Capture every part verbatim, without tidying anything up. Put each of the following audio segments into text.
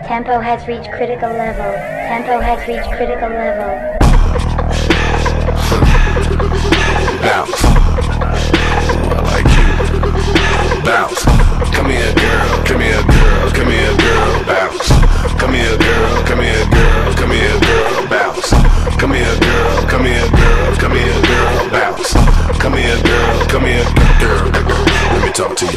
Tempo has reached critical level. Tempo has reached critical level. Bounce. I like you. Bounce. Come here, girl. Come here, girl. Come here, girl. Bounce. Come here, girl. Come here, girl. Come here, girl. Bounce. Come here, girl. Come here, girl. Come here, girl. Bounce. Come here, girl. Come here, girl. Let me talk to you.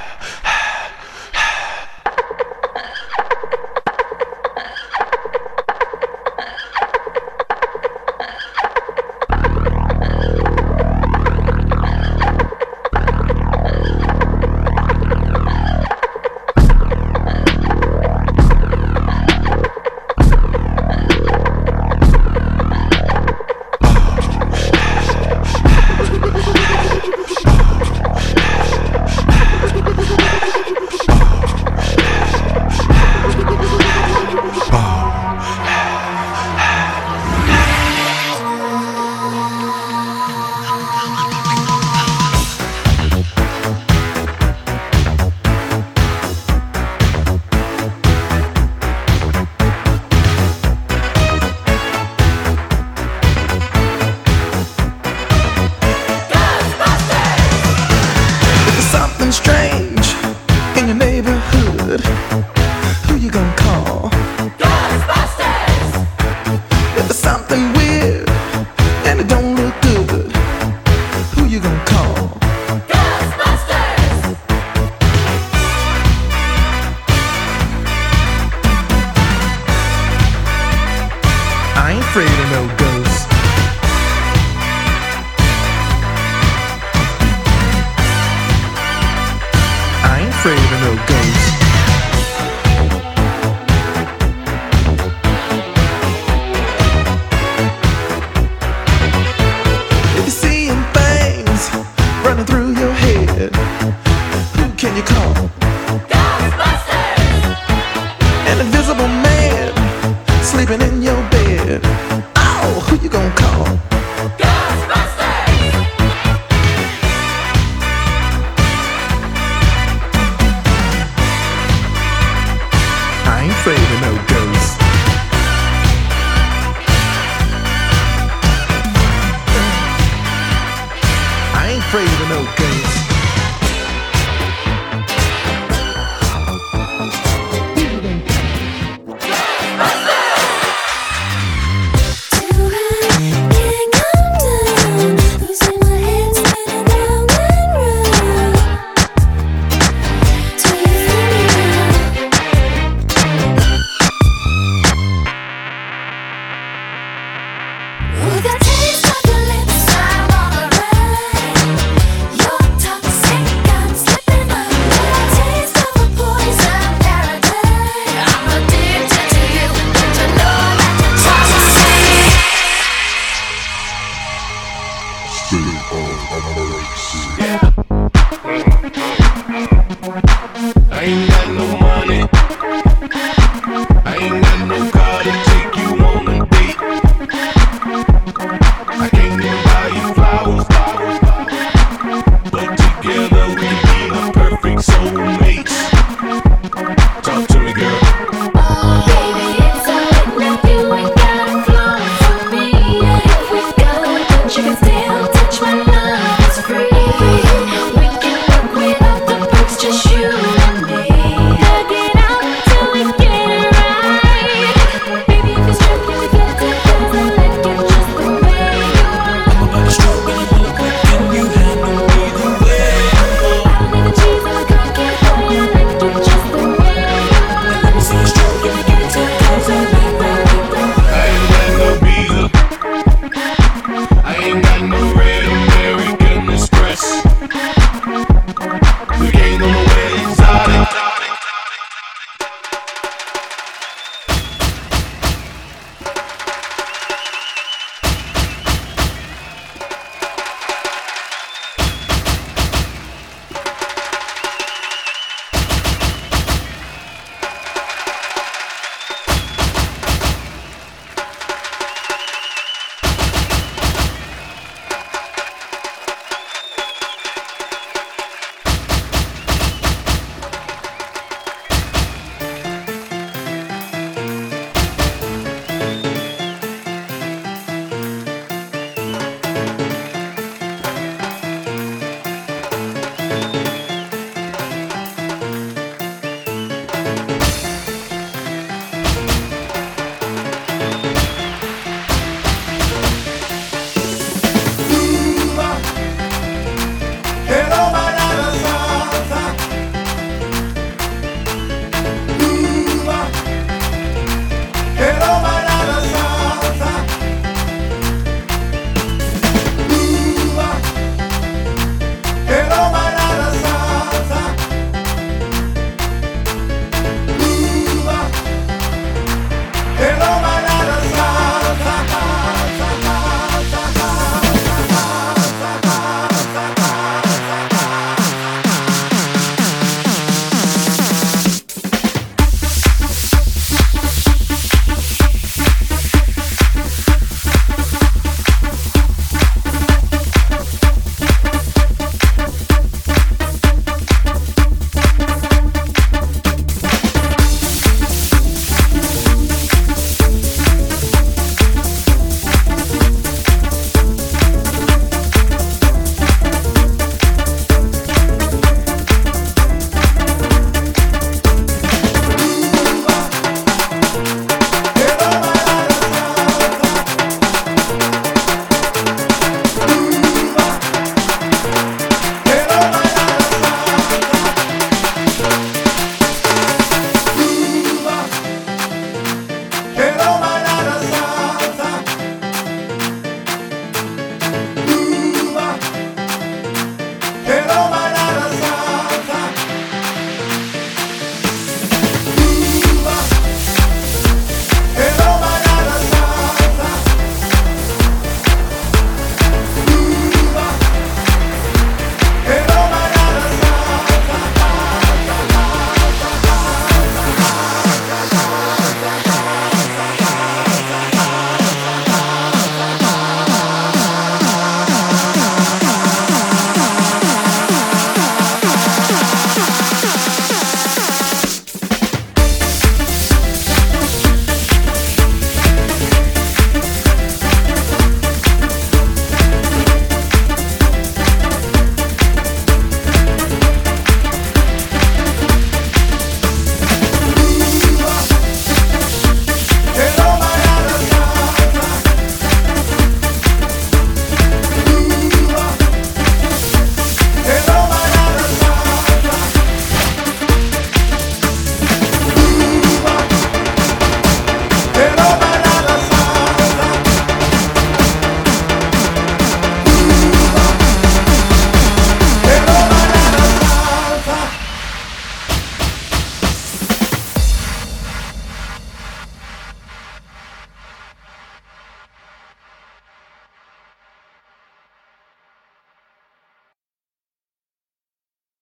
Strange in your neighborhood, who you gonna call? Ghostbusters! If there's something weird and it don't look good, who you gonna call? Ghostbusters! I ain't afraid of no ghosts. Afraid of no ghosts. If you're seeing things running through your head, who can you call? Ghostbusters! An invisible man sleeping in your bed. Oh, who you gonna call? Afraid of no ghost.